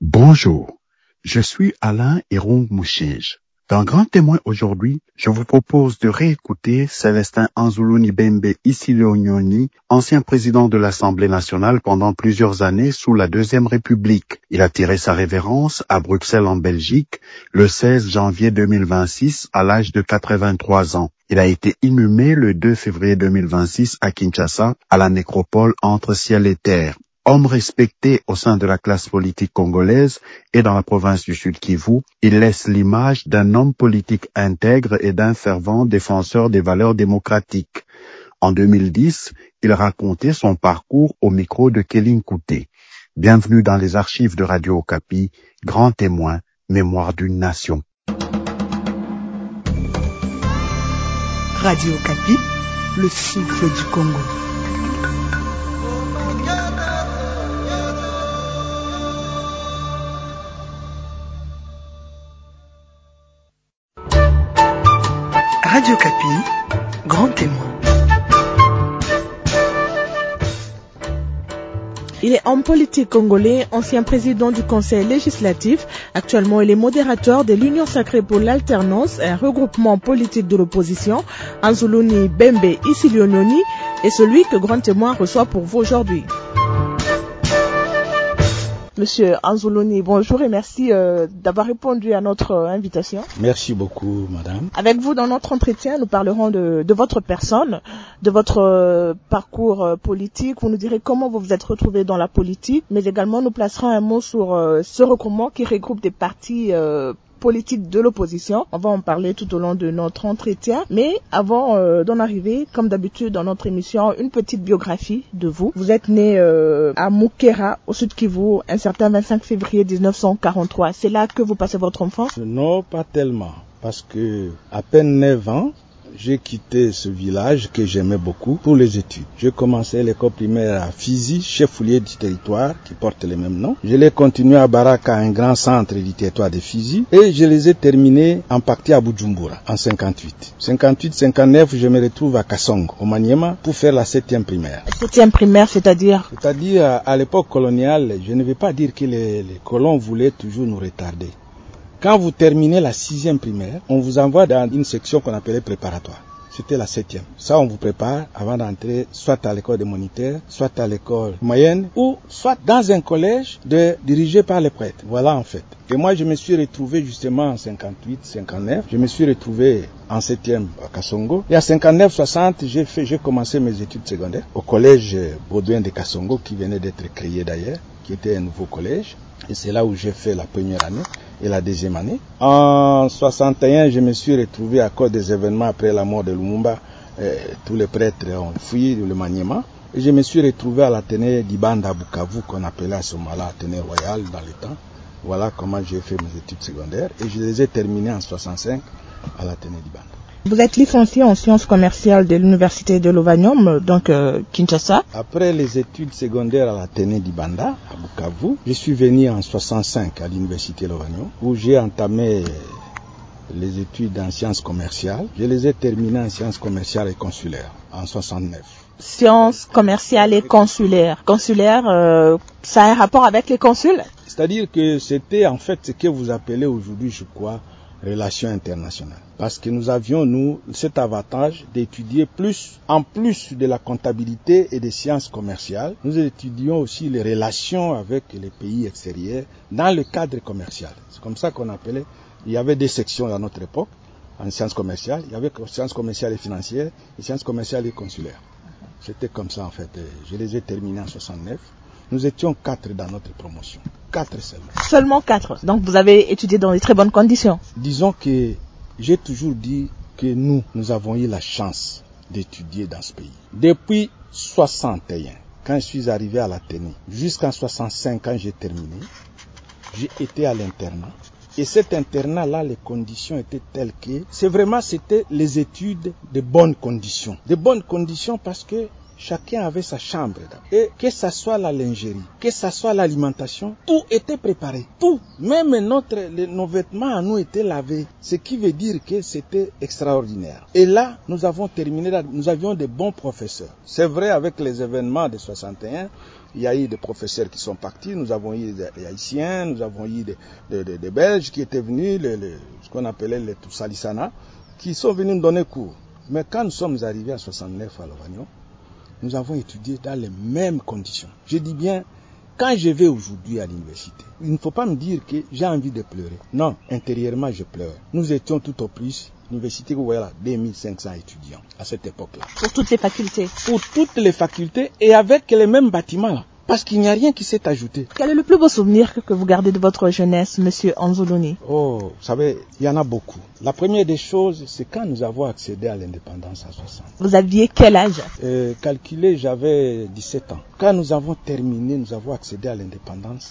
Bonjour, je suis Alain Hérong Mouchinge. Dans Grand Témoin aujourd'hui, je vous propose de réécouter Célestin Anzuluni Bembe Isilonyoni, ancien président de l'Assemblée nationale pendant plusieurs années sous la Deuxième République. Il a tiré sa révérence à Bruxelles en Belgique le 16 janvier 2026 à l'âge de 83 ans. Il a été inhumé le 2 février 2026 à Kinshasa, à la nécropole entre ciel et terre. Homme respecté au sein de la classe politique congolaise et dans la province du Sud Kivu, il laisse l'image d'un homme politique intègre et d'un fervent défenseur des valeurs démocratiques. En 2010, il racontait son parcours au micro de Kéline Kouté. Bienvenue dans les archives de Radio Okapi, Grand Témoin, Mémoire d'une nation. Radio Okapi, le souffle du Congo. Radio Okapi, Grand Témoin. Il est homme politique congolais, ancien président du Conseil législatif. Actuellement, il est modérateur de l'Union sacrée pour l'alternance, un regroupement politique de l'opposition. Anzuluni Bembe Isilonyoni est celui que Grand Témoin reçoit pour vous aujourd'hui. Monsieur Anzuluni, bonjour et merci d'avoir répondu à notre invitation. Merci beaucoup, madame. Avec vous, dans notre entretien, nous parlerons de votre personne, de votre parcours politique. Vous nous direz comment vous vous êtes retrouvé dans la politique, mais également nous placerons un mot sur ce regroupement qui regroupe des partis politique de l'opposition. On va en parler tout au long de notre entretien. Mais avant d'en arriver, comme d'habitude dans notre émission, une petite biographie de vous. Vous êtes né à Mukera, au Sud Kivu, un certain 25 février 1943. C'est là que vous passez votre enfance? Non, pas tellement. Parce que à peine 9 ans, j'ai quitté ce village que j'aimais beaucoup pour les études. J'ai commencé l'école primaire à Fizi, chef-lieu du territoire qui porte le même nom. Je l'ai continué à Baraka, un grand centre du territoire de Fizi. Et je les ai terminés en partie à Bujumbura en 58. 58-59, je me retrouve à Kasongo, au Maniema, pour faire la 7e primaire. 7e primaire, c'est-à-dire? C'est-à-dire, à l'époque coloniale, je ne vais pas dire que les colons voulaient toujours nous retarder. Quand vous terminez la 6e primaire, on vous envoie dans une section qu'on appelait préparatoire. C'était la 7e. Ça, on vous prépare avant d'entrer soit à l'école des moniteurs, soit à l'école moyenne, ou soit dans un collège dirigé par les prêtres. Voilà, en fait. Et moi, je me suis retrouvé justement en 58-59. Je me suis retrouvé en 7e à Kasongo. Et à 59-60, j'ai commencé mes études secondaires au collège Baudouin de Kasongo, qui venait d'être créé d'ailleurs, qui était un nouveau collège. Et c'est là où j'ai fait la première année et la deuxième année. En 61, je me suis retrouvé à cause des événements après la mort de Lumumba. Tous les prêtres ont fui le Maniema. Et je me suis retrouvé à l'Athénée d'Ibanda à Bukavu, qu'on appelait à ce moment-là Athénée Royal dans le temps. Voilà comment j'ai fait mes études secondaires. Et je les ai terminées en 65 à l'Athénée d'Ibanda. Vous êtes licencié en sciences commerciales de l'université de Lovanium, donc Kinshasa. Après les études secondaires à l'Athénée d'Ibanda, à Bukavu, je suis venu en 65 à l'université Lovanium, où j'ai entamé les études en sciences commerciales. Je les ai terminées en sciences commerciales et consulaires en 69. Sciences commerciales et consulaires. Consulaires, ça a un rapport avec les consuls? C'est-à-dire que c'était en fait ce que vous appelez aujourd'hui, je crois, relations internationales. Parce que nous avions, nous, cet avantage d'étudier en plus de la comptabilité et des sciences commerciales, nous étudions aussi les relations avec les pays extérieurs dans le cadre commercial. C'est comme ça qu'on appelait, il y avait des sections à notre époque, en sciences commerciales, il y avait sciences commerciales et financières, et sciences commerciales et consulaires. C'était comme ça en fait. Je les ai terminés en 69. Nous étions 4 dans notre promotion. 4 seulement. Seulement 4. Donc vous avez étudié dans de très bonnes conditions. Disons que j'ai toujours dit que nous avons eu la chance d'étudier dans ce pays. Depuis 61, quand je suis arrivé à l'Athénée, jusqu'en 65, quand j'ai terminé, j'ai été à l'internat. Et cet internat-là, les conditions étaient telles que c'était les études de bonnes conditions. De bonnes conditions parce que chacun avait sa chambre. Et que ça soit la lingerie, que ça soit l'alimentation, tout était préparé. Tout. Même nos vêtements à nous étaient lavés. Ce qui veut dire que c'était extraordinaire. Et là, nous avons terminé, nous avions de bons professeurs. C'est vrai, avec les événements de 61, Il y a eu des professeurs qui sont partis, nous avons eu des Haïtiens, nous avons eu des Belges qui étaient venus, ce qu'on appelait les Toussalissana, qui sont venus nous donner cours. Mais quand nous sommes arrivés en 69 à Lovagnon, nous avons étudié dans les mêmes conditions. Je dis bien, quand je vais aujourd'hui à l'université, il ne faut pas me dire que j'ai envie de pleurer. Non, intérieurement je pleure. Nous étions tout au plus, l'université, vous voyez là, 2500 étudiants à cette époque-là. Pour toutes les facultés. Pour toutes les facultés et avec les mêmes bâtiments là. Parce qu'il n'y a rien qui s'est ajouté. Quel est le plus beau souvenir que vous gardez de votre jeunesse, monsieur Anzoulouni? Oh, vous savez, il y en a beaucoup. La première des choses, c'est quand nous avons accédé à l'indépendance à 60. Vous aviez quel âge? Calculé, j'avais 17 ans. Quand nous avons terminé, nous avons accédé à l'indépendance,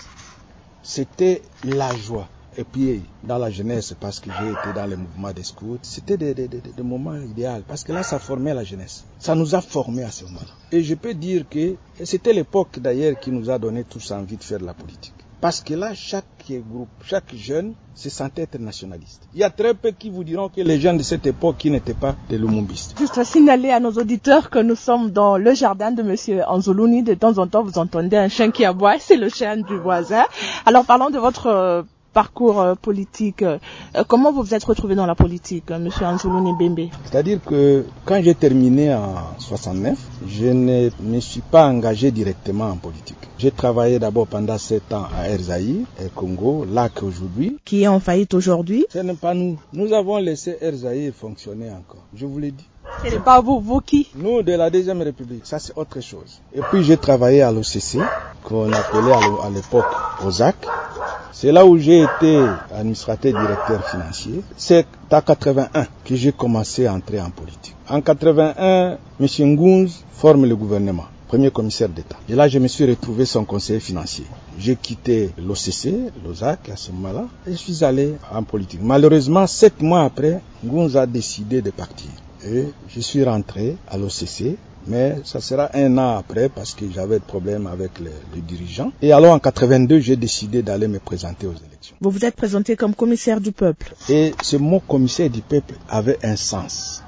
c'était la joie. Et puis, dans la jeunesse, parce que j'ai été dans les mouvements des scouts, c'était des moments idéaux. Parce que là, ça formait la jeunesse. Ça nous a formés à ce moment-là. Et je peux dire que c'était l'époque d'ailleurs qui nous a donné tous envie de faire de la politique. Parce que là, chaque groupe, chaque jeune se sentait être nationaliste. Il y a très peu qui vous diront que les jeunes de cette époque qui n'étaient pas des lumumbistes. Juste à signaler à nos auditeurs que nous sommes dans le jardin de monsieur Anzoulouni. De temps en temps, vous entendez un chien qui aboie, c'est le chien du voisin. Alors, parlons de votre parcours politique. Comment vous vous êtes retrouvé dans la politique, monsieur Anzoulouni Bembe? C'est-à-dire que quand j'ai terminé en 69, je ne me suis pas engagé directement en politique. J'ai travaillé d'abord pendant 7 ans à Erzaï, au Congo, là qu'aujourd'hui. Qui est en faillite aujourd'hui? Ce n'est pas nous. Nous avons laissé Erzaï fonctionner encore. Je vous l'ai dit. Ce n'est pas vous qui? Nous, de la Deuxième République, ça c'est autre chose. Et puis j'ai travaillé à l'OCC, qu'on appelait à l'époque OZAC. C'est là où j'ai été administrateur directeur financier. C'est en 81 que j'ai commencé à entrer en politique. En 81, M. Ngounz forme le gouvernement, premier commissaire d'État. Et là, je me suis retrouvé son conseiller financier. J'ai quitté l'OCC, l'OZAC à ce moment-là, et je suis allé en politique. Malheureusement, 7 mois après, Ngounz a décidé de partir. Et je suis rentré à l'OCC. Mais ça sera 1 an après parce que j'avais des problèmes avec les dirigeants. Et alors en 82, j'ai décidé d'aller me présenter aux élections. Vous vous êtes présenté comme commissaire du peuple. Et ce mot commissaire du peuple avait un sens.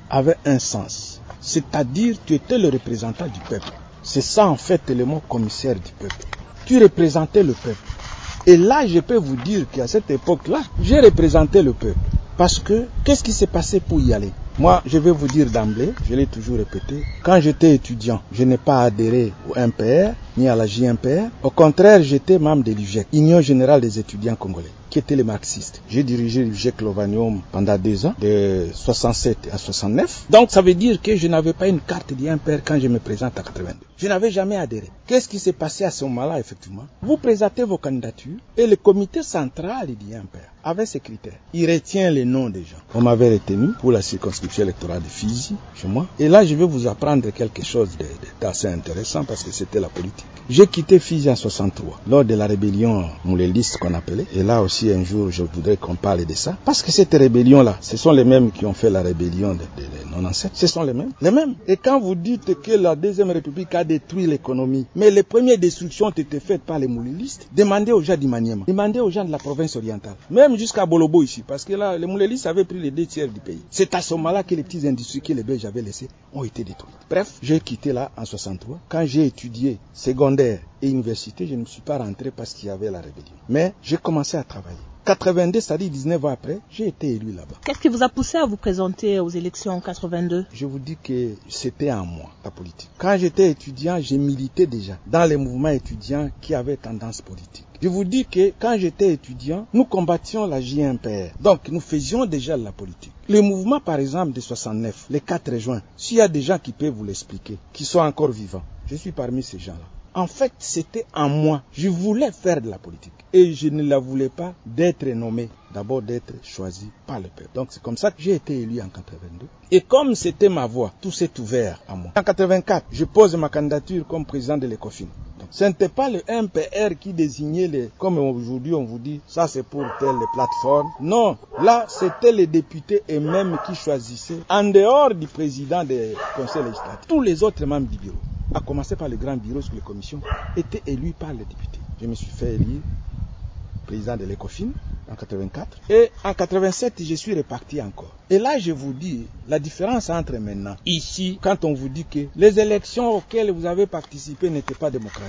C'est-à-dire tu étais le représentant du peuple. C'est ça en fait le mot commissaire du peuple. Tu représentais le peuple. Et là, je peux vous dire qu'à cette époque-là, j'ai représenté le peuple. Parce que, qu'est-ce qui s'est passé pour y aller? Moi, je vais vous dire d'emblée, je l'ai toujours répété, quand j'étais étudiant, je n'ai pas adhéré au MPR, ni à la JMPR. Au contraire, j'étais membre de l'UGEC, Union Générale des Étudiants Congolais, qui était les marxistes. J'ai dirigé l'UGEC Lovagnon pendant 2 ans, de 67 à 69. Donc, ça veut dire que je n'avais pas une carte du MPR quand je me présente à 82. Je n'avais jamais adhéré. Qu'est-ce qui s'est passé à ce moment-là, effectivement? Vous présentez vos candidatures et le comité central du MPR avait ses critères. Il retient les noms des gens. On m'avait retenu pour la circonscription électorale de Fizi, chez moi. Et là, je vais vous apprendre quelque chose d'assez intéressant parce que c'était la politique. J'ai quitté Fizi en 63, lors de la rébellion mouléliste qu'on appelait. Et là aussi, un jour, je voudrais qu'on parle de ça. Parce que cette rébellion-là, ce sont les mêmes qui ont fait la rébellion de 97. Ce sont les mêmes. Les mêmes. Et quand vous dites que la Deuxième République a détruit l'économie, mais les premières destructions ont été faites par les moulélistes, demandez aux gens d'Imaniema, demandez aux gens de la province orientale, même jusqu'à Bolobo ici, parce que là, les moulélistes avaient pris les 2 tiers du pays. C'est à ce moment-là que les petites industries que les Belges avaient laissées ont été détruites. Bref, j'ai quitté là en 63. Quand j'ai étudié secondaire et université, je ne suis pas rentré parce qu'il y avait la rébellion. Mais j'ai commencé à travailler. 82, c'est-à-dire 19 ans après, j'ai été élu là-bas. Qu'est-ce qui vous a poussé à vous présenter aux élections en 82? Je vous dis que c'était en moi, la politique. Quand j'étais étudiant, j'ai milité déjà dans les mouvements étudiants qui avaient tendance politique. Je vous dis que quand j'étais étudiant, nous combattions la JMPR. Donc, nous faisions déjà de la politique. Le mouvement, par exemple, de 69, le 4 juin, s'il y a des gens qui peuvent vous l'expliquer, qui sont encore vivants, je suis parmi ces gens-là. En fait, c'était en moi. Je voulais faire de la politique. Et je ne la voulais pas d'être nommé, d'abord d'être choisi par le peuple. Donc c'est comme ça que j'ai été élu en 82. Et comme c'était ma voix, tout s'est ouvert à moi. En 84, je pose ma candidature comme président de l'ECOFIN. Donc, ce n'était pas le MPR qui désignait comme aujourd'hui on vous dit, ça c'est pour telle plateforme. Non, là c'était les députés eux-mêmes qui choisissaient, en dehors du président des conseils législatifs, tous les autres membres du bureau, à commencer par le grand bureau sur les commissions, étaient élus par les députés. Je me suis fait élire président de l'ECOFIN en 84. Et en 87, je suis reparti encore. Et là, je vous dis, la différence entre maintenant, ici, quand on vous dit que les élections auxquelles vous avez participé n'étaient pas démocratiques.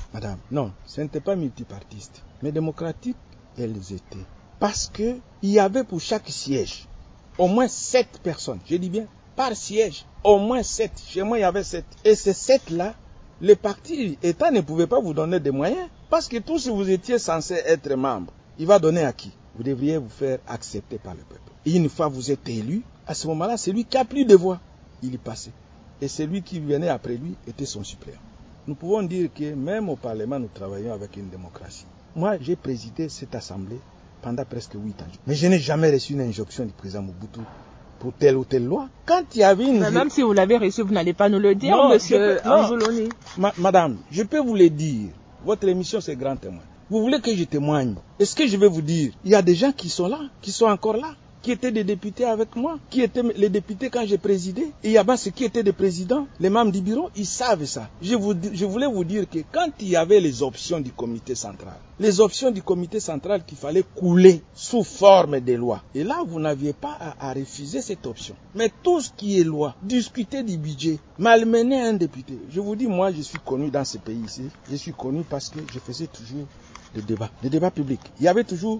Madame, non, ce n'était pas multipartiste. Mais démocratiques, elles étaient. Parce qu'il y avait pour chaque siège au moins 7 personnes. Je dis bien, par siège, au moins 7. Chez moi, il y avait 7. Et ces 7-là, le parti État ne pouvait pas vous donner des moyens. Parce que tout, si vous étiez censé être membre, il va donner à qui? Vous devriez vous faire accepter par le peuple. Et une fois vous êtes élu, à ce moment-là, c'est lui qui a plus de voix. Il y passait. Et celui qui venait après lui était son suppléant. Nous pouvons dire que même au Parlement, nous travaillons avec une démocratie. Moi, j'ai présidé cette assemblée pendant presque 8 ans. Mais je n'ai jamais reçu une injonction du président Mobutu pour telle ou telle loi. Quand il y avait une... Mais même si vous l'avez reçu, vous n'allez pas nous le dire, non, monsieur Anzuluni. Madame, je peux vous le dire. Votre émission, c'est Grand Témoin. Vous voulez que je témoigne? Est-ce que je vais vous dire? Il y a des gens qui sont là, qui sont encore là, qui étaient des députés avec moi, qui étaient les députés quand j'ai présidé. Et il y a ceux qui étaient des présidents, les membres du bureau, ils savent ça. Je voulais vous dire que quand il y avait les options du comité central, qu'il fallait couler sous forme de loi. Et là, vous n'aviez pas à refuser cette option. Mais tout ce qui est loi, discuter du budget, malmener un député. Je vous dis, moi, je suis connu dans ce pays ici. Je suis connu parce que je faisais toujours des débats publics. Il y avait toujours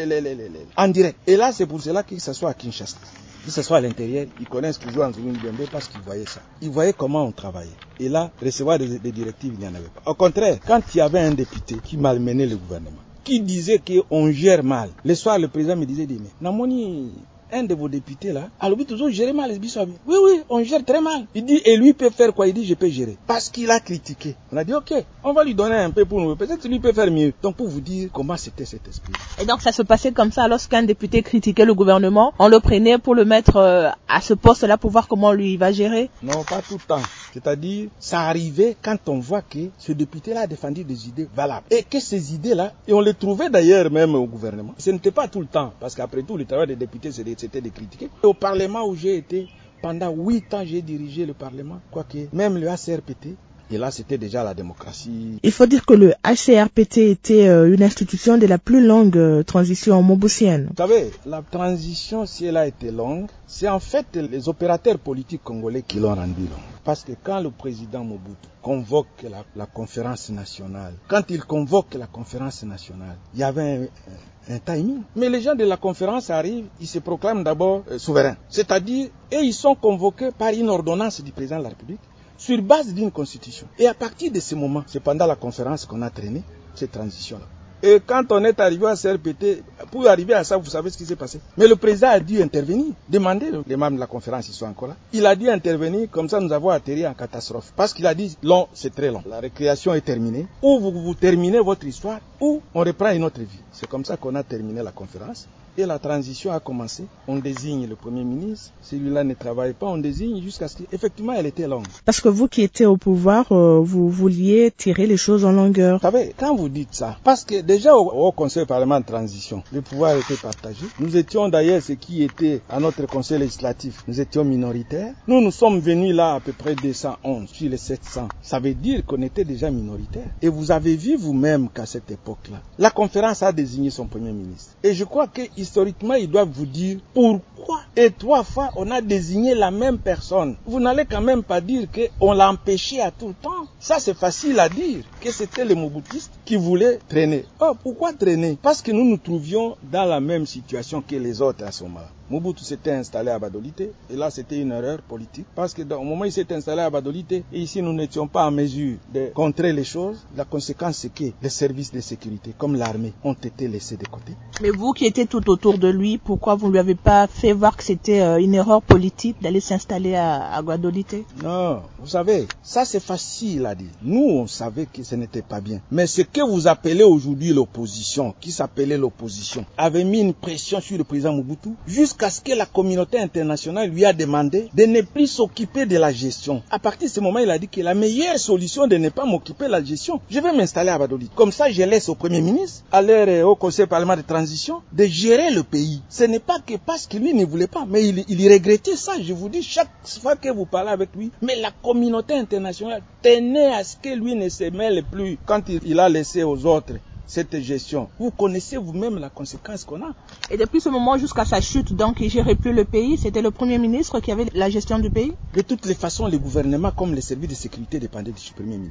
en direct. Et là, c'est pour cela que ce soit à Kinshasa, que ce soit à l'intérieur, ils connaissent toujours Anzuluni Bembe parce qu'ils voyaient ça. Ils voyaient comment on travaillait. Et là, recevoir des directives, il n'y en avait pas. Au contraire, quand il y avait un député qui malmenait le gouvernement, qui disait qu'on gère mal, le soir, le président me disait, mais Namoni, un de vos députés là, alors lui toujours gérer mal les bisouabi. Oui, on gère très mal. Il dit, et lui peut faire quoi? Il dit, je peux gérer. Parce qu'il a critiqué. On a dit, ok, on va lui donner un peu pour nous. Peut-être lui peut faire mieux. Donc pour vous dire comment c'était cet esprit. Et donc ça se passait comme ça, lorsqu'un député critiquait le gouvernement, on le prenait pour le mettre à ce poste-là pour voir comment lui va gérer? Non, pas tout le temps. C'est-à-dire, ça arrivait quand on voit que ce député-là a défendu des idées valables. Et que ces idées-là, et on les trouvait d'ailleurs même au gouvernement. Ce n'était pas tout le temps, parce qu'après tout, le travail des députés, c'était de critiquer. Et au Parlement où j'ai été, pendant 8 ans, j'ai dirigé le Parlement, quoique même le ACRPT, et là, c'était déjà la démocratie. Il faut dire que le HCRPT était une institution de la plus longue transition mobusienne. Vous savez, la transition, si elle a été longue, c'est en fait les opérateurs politiques congolais qui l'ont rendue longue. Parce que quand le président Mobutu convoque la conférence nationale, quand il convoque la conférence nationale, il y avait un timing. Mais les gens de la conférence arrivent, ils se proclament d'abord souverains. C'est-à-dire, et ils sont convoqués par une ordonnance du président de la République, sur base d'une constitution. Et à partir de ce moment, c'est pendant la conférence qu'on a traîné cette transition-là. Et quand on est arrivé à CRPT, pour arriver à ça, vous savez ce qui s'est passé. Mais le président a dû intervenir, demander, les membres de la conférence, ils sont encore là. Il a dû intervenir, comme ça nous avons atterri en catastrophe. Parce qu'il a dit, long, c'est très long. La récréation est terminée. Ou vous terminez votre histoire, ou on reprend une autre vie. C'est comme ça qu'on a terminé la conférence. Et la transition a commencé. On désigne le Premier ministre. Celui-là ne travaille pas. On désigne jusqu'à ce qu'effectivement, elle était longue. Parce que vous qui étiez au pouvoir, vous vouliez tirer les choses en longueur. Vous savez, quand vous dites ça, parce que déjà au Conseil parlement de transition, le pouvoir était partagé. Nous étions d'ailleurs ceux qui étaient à notre Conseil législatif. Nous étions minoritaires. Nous sommes venus là à peu près 211 sur les 700. Ça veut dire qu'on était déjà minoritaires. Et vous avez vu vous-même qu'à cette époque-là, la conférence a désigné son Premier ministre. Et je crois que historiquement, ils doivent vous dire pourquoi. Et 3 fois, on a désigné la même personne. Vous n'allez quand même pas dire qu'on l'a empêché à tout le temps. Ça, c'est facile à dire, que c'était les Mobutistes qui voulaient traîner. Oh, pourquoi traîner? Parce que nous nous trouvions dans la même situation que les autres à ce moment-là. Mobutu s'était installé à Badolite, et là c'était une erreur politique, parce que au moment où il s'est installé à Badolite, et ici nous n'étions pas en mesure de contrer les choses, la conséquence c'est que les services de sécurité, comme l'armée, ont été laissés de côté. Mais vous qui étiez tout autour de lui, pourquoi vous ne lui avez pas fait voir que c'était une erreur politique d'aller s'installer à Badolite? Non, vous savez, ça c'est facile à dire. Nous on savait que ce n'était pas bien. Mais ce que vous appelez aujourd'hui l'opposition, qui s'appelait l'opposition, avait mis une pression sur le président Mobutu, jusqu'à ce que la communauté internationale lui a demandé de ne plus s'occuper de la gestion. À partir de ce moment, il a dit que la meilleure solution de ne pas m'occuper de la gestion, je vais m'installer à Badolite. Comme ça, je laisse au Premier ministre, à l'air au Conseil parlement de transition, de gérer le pays. Ce n'est pas que parce que lui ne voulait pas, mais il regrettait ça. Je vous dis, chaque fois que vous parlez avec lui, mais la communauté internationale tenait à ce que lui ne se mêle plus quand il a laissé aux autres cette gestion. Vous connaissez vous-même la conséquence qu'on a. Et depuis ce moment jusqu'à sa chute, donc il ne gérait plus le pays, c'était le Premier ministre qui avait la gestion du pays? De toutes les façons, le gouvernement comme les services de sécurité dépendaient du Premier ministre.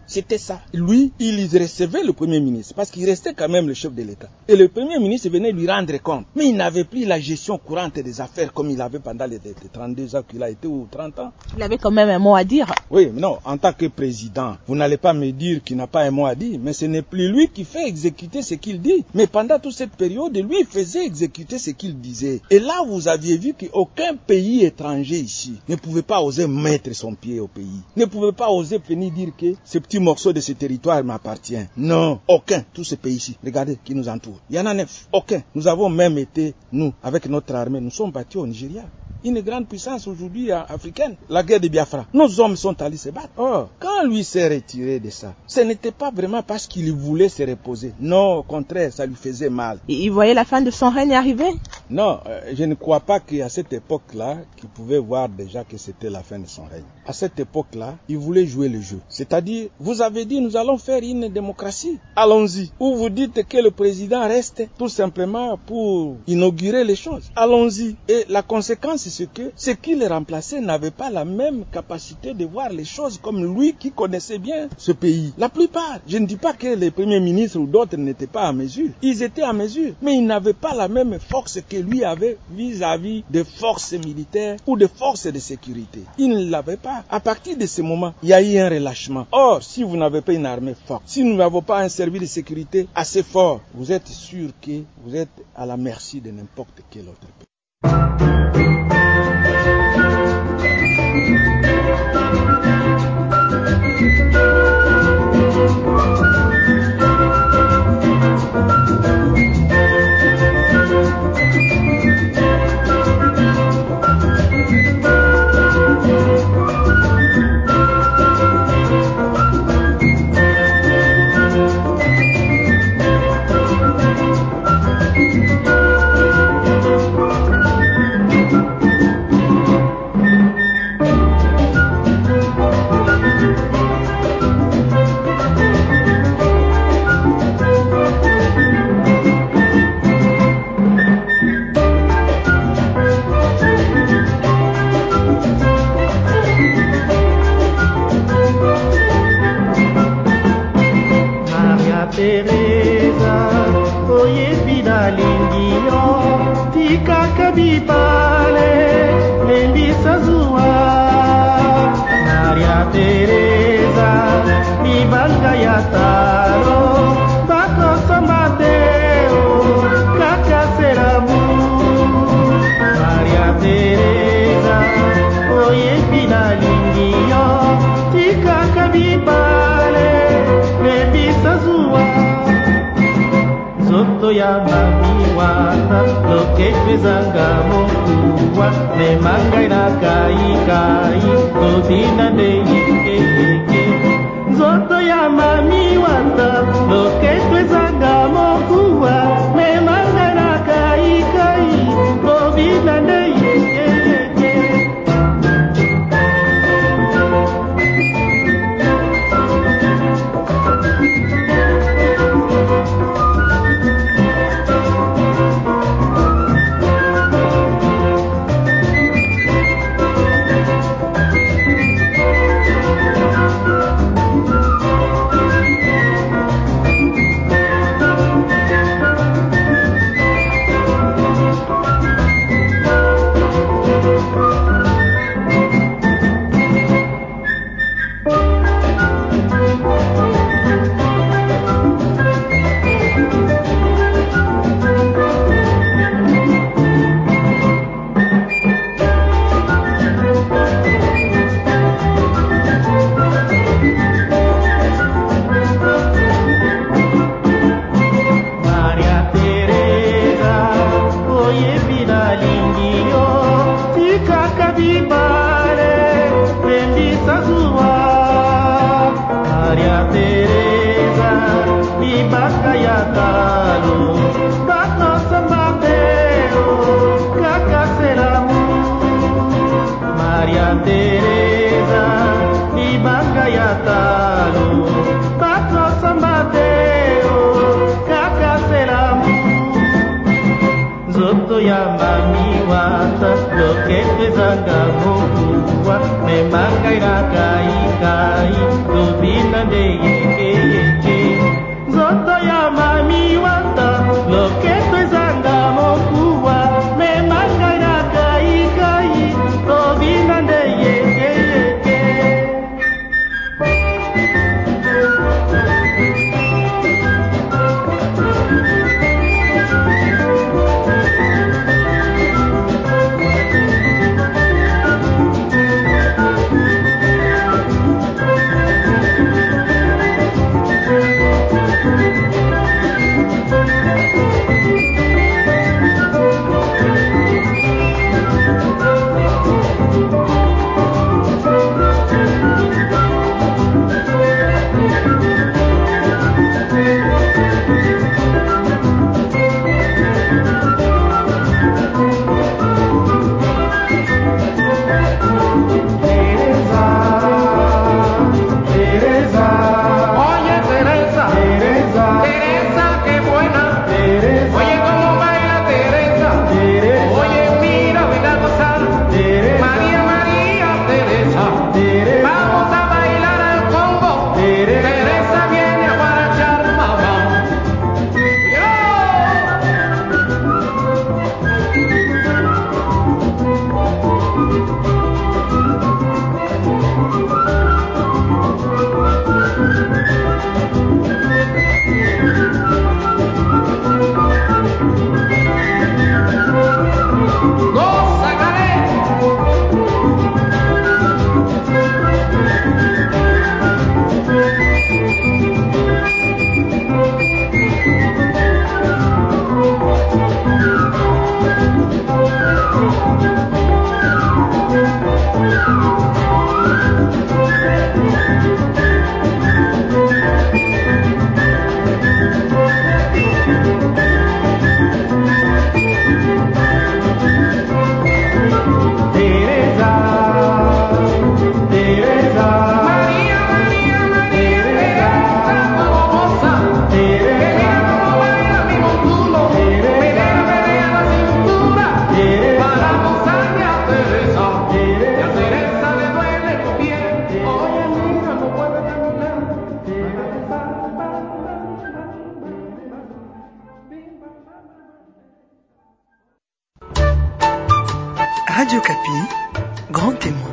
C'était ça. Lui, il recevait le Premier ministre parce qu'il restait quand même le chef de l'État. Et le Premier ministre venait lui rendre compte. Mais il n'avait plus la gestion courante des affaires comme il avait pendant les 32 ans qu'il a été ou 30 ans. Il avait quand même un mot à dire. Oui, mais non, en tant que président, vous n'allez pas me dire qu'il n'a pas un mot à dire, mais ce n'est plus lui qui fait exécuter ce qu'il dit. Mais pendant toute cette période, lui, il faisait exécuter ce qu'il disait. Et là, vous aviez vu qu'aucun pays étranger ici ne pouvait pas oser mettre son pied au pays, ne pouvait pas oser venir dire que ce petit morceau de ce territoire m'appartient. Non, aucun, tous ces pays-ci, regardez, qui nous entourent. Il y en a 9, aucun. Nous avons même été, nous, avec notre armée, nous sommes battus au Nigeria. Une grande puissance aujourd'hui africaine, la guerre de Biafra. Nos hommes sont allés se battre. Or, quand lui s'est retiré de ça, ce n'était pas vraiment parce qu'il voulait se reposer. Non, au contraire, ça lui faisait mal. Et il voyait la fin de son règne arriver? Non, je ne crois pas qu'à cette époque-là, qu'il pouvait voir déjà que c'était la fin de son règne. À cette époque-là, il voulait jouer le jeu. C'est-à-dire, vous avez dit, nous allons faire une démocratie. Allons-y. Ou vous dites que le président reste tout simplement pour inaugurer les choses. Allons-y. Et la conséquence, c'est que ceux qui le remplaçaient n'avaient pas la même capacité de voir les choses comme lui qui connaissait bien ce pays. La plupart, je ne dis pas que les premiers ministres ou d'autres n'étaient pas à mesure. Ils étaient à mesure, mais ils n'avaient pas la même force que lui avait vis-à-vis des forces militaires ou des forces de sécurité. Ils ne l'avaient pas. À partir de ce moment, il y a eu un relâchement. Or, si vous n'avez pas une armée forte, si nous n'avons pas un service de sécurité assez fort, vous êtes sûr que vous êtes à la merci de n'importe quel autre pays. Radio Kapi, grand témoin.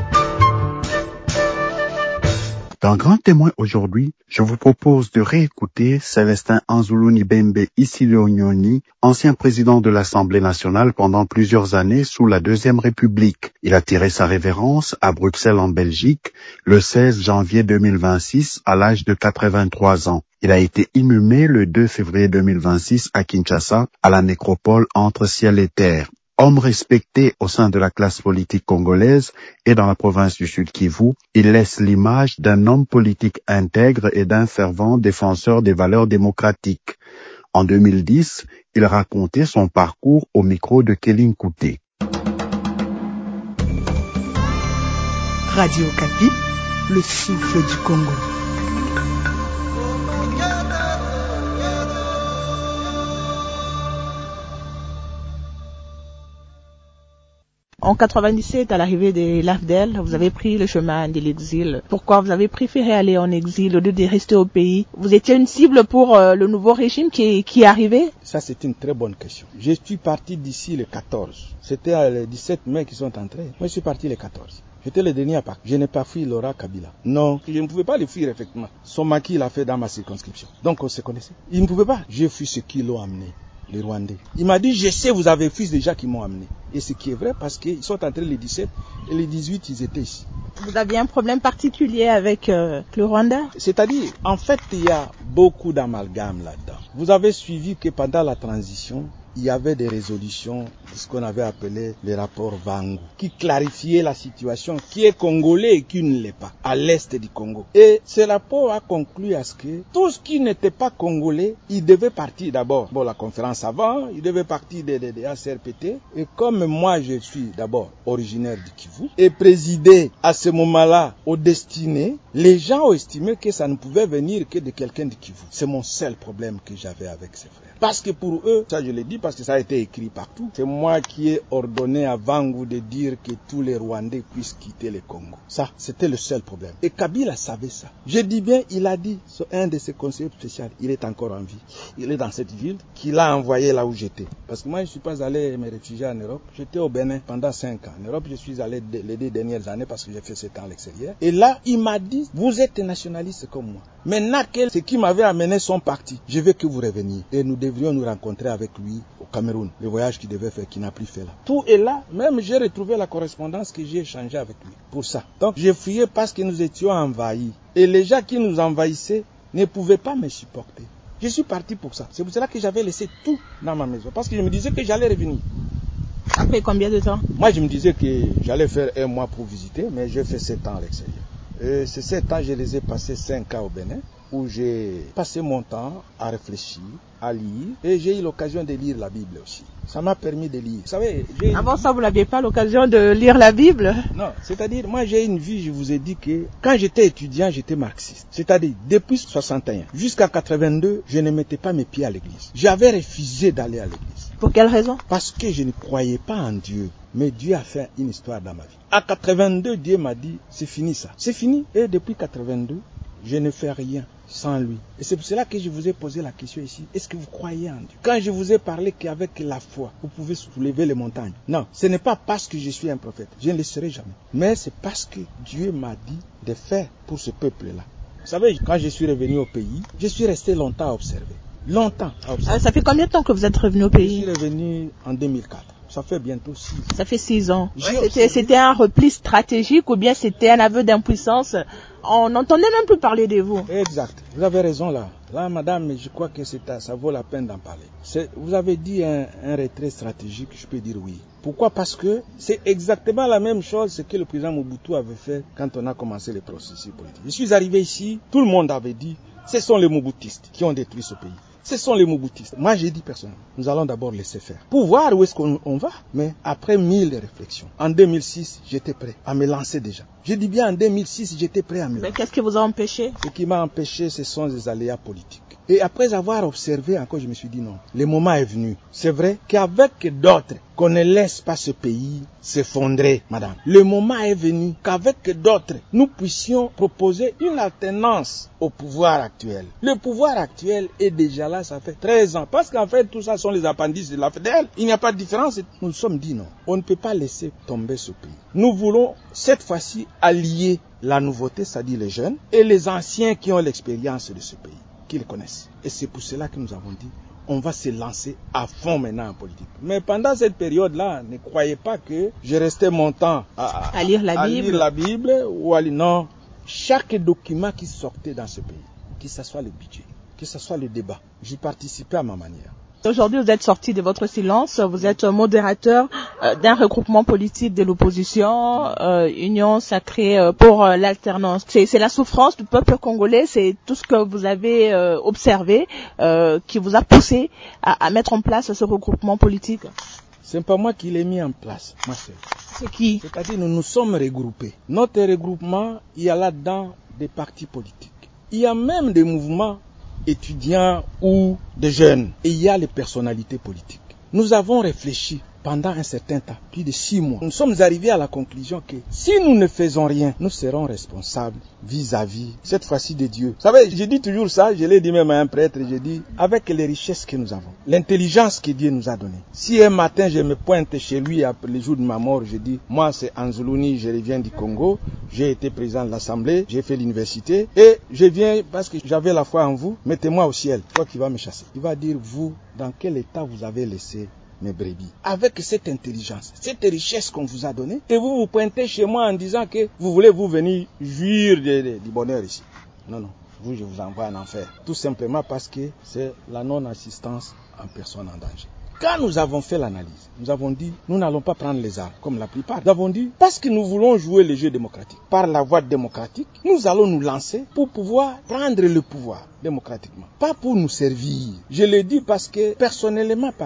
Dans Grand Témoin aujourd'hui, je vous propose de réécouter Célestin Anzuluni Bembe Isilonyoni, ancien président de l'Assemblée nationale pendant plusieurs années sous la Deuxième République. Il a tiré sa révérence à Bruxelles en Belgique le 16 janvier 2026 à l'âge de 83 ans. Il a été inhumé le 2 février 2026 à Kinshasa, à la nécropole entre ciel et terre. Homme respecté au sein de la classe politique congolaise et dans la province du Sud Kivu, il laisse l'image d'un homme politique intègre et d'un fervent défenseur des valeurs démocratiques. En 2010, il racontait son parcours au micro de Kéline Kouté. Radio Kapi, le souffle du Congo. En 97, à l'arrivée de l'AFDEL, vous avez pris le chemin de l'exil. Pourquoi vous avez préféré aller en exil au lieu de rester au pays? Vous étiez une cible pour le nouveau régime qui est arrivé? Ça, c'est une très bonne question. Je suis parti d'ici le 14. C'était le 17 mai qu'ils sont entrés. Moi, je suis parti le 14. J'étais le dernier à partir. Je n'ai pas fui Laurent Kabila. Non, je ne pouvais pas le fuir, effectivement. Son maquis, il a fait dans ma circonscription. Donc, on se connaissait. Il ne pouvait pas. J'ai fui ceux qui l'ont amené. Les Rwandais. Il m'a dit, je sais, vous avez fui déjà qui m'ont amené. Et ce qui est vrai, parce qu'ils sont entrés les 17 et les 18, ils étaient ici. Vous aviez un problème particulier avec le Rwanda? C'est-à-dire, en fait, il y a beaucoup d'amalgame là-dedans. Vous avez suivi que pendant la transition, il y avait des résolutions de ce qu'on avait appelé les rapports Vangu, qui clarifiaient la situation, qui est congolais et qui ne l'est pas, à l'est du Congo. Et ce rapport a conclu à ce que tout ce qui n'était pas congolais, il devait partir d'abord. Bon, la conférence avant, il devait partir des ACRPT. Et comme moi, je suis d'abord originaire du Kivu, et présidé à ce ce moment-là, au destiné, les gens ont estimé que ça ne pouvait venir que de quelqu'un de Kivu. C'est mon seul problème que j'avais avec ces frères. Parce que pour eux, ça je l'ai dit parce que ça a été écrit partout, c'est moi qui ai ordonné à Vangu de dire que tous les Rwandais puissent quitter le Congo. Ça, c'était le seul problème. Et Kabila savait ça. Je dis bien, il a dit, un de ses conseillers spéciaux, il est encore en vie. Il est dans cette ville qu'il a envoyé là où j'étais. Parce que moi, je ne suis pas allé me réfugier en Europe. J'étais au Bénin pendant 5 ans. En Europe, je suis allé les 2 dernières années parce que j'ai fait 7 ans à l'extérieur. Et là, il m'a dit, vous êtes nationaliste comme moi. Maintenant que ceux qui m'avaient amené sont partis, je veux que vous reveniez. Et nous devrions nous rencontrer avec lui au Cameroun. Le voyage qu'il devait faire, qu'il n'a plus fait là. Tout est là. Même j'ai retrouvé la correspondance que j'ai échangée avec lui. Pour ça. Donc, j'ai fuyé parce que nous étions envahis. Et les gens qui nous envahissaient ne pouvaient pas me supporter. Je suis parti pour ça. C'est pour cela que j'avais laissé tout dans ma maison. Parce que je me disais que j'allais revenir. Après combien de temps? Moi, je me disais que j'allais faire 1 mois pour visiter, mais j'ai fait 7 ans à l'extérieur. Et ces 7 ans, je les ai passés 5 ans au Bénin, où j'ai passé mon temps à réfléchir, à lire, et j'ai eu l'occasion de lire la Bible aussi. Ça m'a permis de lire. Vous savez, avant ça, vous n'aviez pas l'occasion de lire la Bible? Non, c'est-à-dire, moi j'ai une vie, je vous ai dit que quand j'étais étudiant, j'étais marxiste. C'est-à-dire, depuis 61 jusqu'à 82, je ne mettais pas mes pieds à l'église. J'avais refusé d'aller à l'église. Pour quelle raison? Parce que je ne croyais pas en Dieu. Mais Dieu a fait une histoire dans ma vie. À 82, Dieu m'a dit, c'est fini ça. C'est fini. Et depuis 82, je ne fais rien sans lui. Et c'est pour cela que je vous ai posé la question ici. Est-ce que vous croyez en Dieu? Quand je vous ai parlé qu'avec la foi, vous pouvez soulever les montagnes. Non, ce n'est pas parce que je suis un prophète. Je ne le serai jamais. Mais c'est parce que Dieu m'a dit de faire pour ce peuple-là. Vous savez, quand je suis revenu au pays, je suis resté longtemps à observer. Longtemps à observer. Ça fait combien de temps que vous êtes revenu au pays? Je suis revenu en 2004. Ça fait bientôt 6 ans. Ça fait 6 ans. C'était un repli stratégique ou bien c'était un aveu d'impuissance? On n'entendait même plus parler de vous. Exact. Vous avez raison là. Là, madame, je crois que ça vaut la peine d'en parler. Vous avez dit un retrait stratégique, je peux dire oui. Pourquoi? Parce que c'est exactement la même chose que le président Mobutu avait fait quand on a commencé les processus politiques. Je suis arrivé ici, tout le monde avait dit, ce sont les Mobutistes qui ont détruit ce pays. Ce sont les Mobutistes. Moi, j'ai dit personnellement, nous allons d'abord laisser faire. Pour voir où est-ce qu'on va. Mais après 1000 réflexions, en 2006, j'étais prêt à me lancer déjà. Je dis bien en 2006, j'étais prêt à me lancer. Mais qu'est-ce qui vous a empêché? Ce qui m'a empêché, ce sont les aléas politiques. Et après avoir observé encore, je me suis dit non, le moment est venu. C'est vrai qu'avec d'autres, qu'on ne laisse pas ce pays s'effondrer, madame. Le moment est venu qu'avec d'autres, nous puissions proposer une alternance au pouvoir actuel. Le pouvoir actuel est déjà là, ça fait 13 ans. Parce qu'en fait, tout ça sont les appendices de la FDL. Il n'y a pas de différence. Nous nous sommes dit non. On ne peut pas laisser tomber ce pays. Nous voulons cette fois-ci allier la nouveauté, c'est-à-dire les jeunes, et les anciens qui ont l'expérience de ce pays, qui le connaissent. Et c'est pour cela que nous avons dit, on va se lancer à fond maintenant en politique. Mais pendant cette période-là, ne croyez pas que je restais mon temps à lire la Bible ou à lire. Non, chaque document qui sortait dans ce pays, que ce soit le budget, que ce soit le débat, j'y participais à ma manière. Aujourd'hui, vous êtes sorti de votre silence, vous êtes modérateur d'un regroupement politique de l'opposition, Union sacrée pour l'alternance. C'est la souffrance du peuple congolais, c'est tout ce que vous avez observé qui vous a poussé à mettre en place ce regroupement politique. C'est pas moi qui l'ai mis en place, ma sœur. C'est qui? C'est-à-dire nous nous sommes regroupés. Notre regroupement, il y a là-dedans des partis politiques. Il y a même des mouvements étudiants ou de jeunes. Et il y a les personnalités politiques. Nous avons réfléchi pendant un certain temps, plus de 6 mois. Nous sommes arrivés à la conclusion que si nous ne faisons rien, nous serons responsables vis-à-vis, cette fois-ci, de Dieu. Vous savez, je dis toujours ça, je l'ai dit même à un prêtre, je dis, avec les richesses que nous avons, l'intelligence que Dieu nous a donnée. Si un matin je me pointe chez lui après le jour de ma mort, je dis, moi c'est Anzuluni, je reviens du Congo, j'ai été président de l'Assemblée, j'ai fait l'université, et je viens parce que j'avais la foi en vous, mettez-moi au ciel, toi qui vas me chasser. Il va dire, vous, dans quel état vous avez laissé mes brebis? Avec cette intelligence, cette richesse qu'on vous a donnée, et vous vous pointez chez moi en disant que vous voulez vous venir jouir du bonheur ici. Non, non, vous je vous envoie en enfer. Tout simplement parce que c'est la non-assistance en personne en danger. Quand nous avons fait l'analyse, nous avons dit, nous n'allons pas prendre les armes, comme la plupart. Nous avons dit, parce que nous voulons jouer le jeu démocratique. Par la voie démocratique, nous allons nous lancer pour pouvoir prendre le pouvoir démocratiquement. Pas pour nous servir. Je le dis parce que, personnellement, par exemple,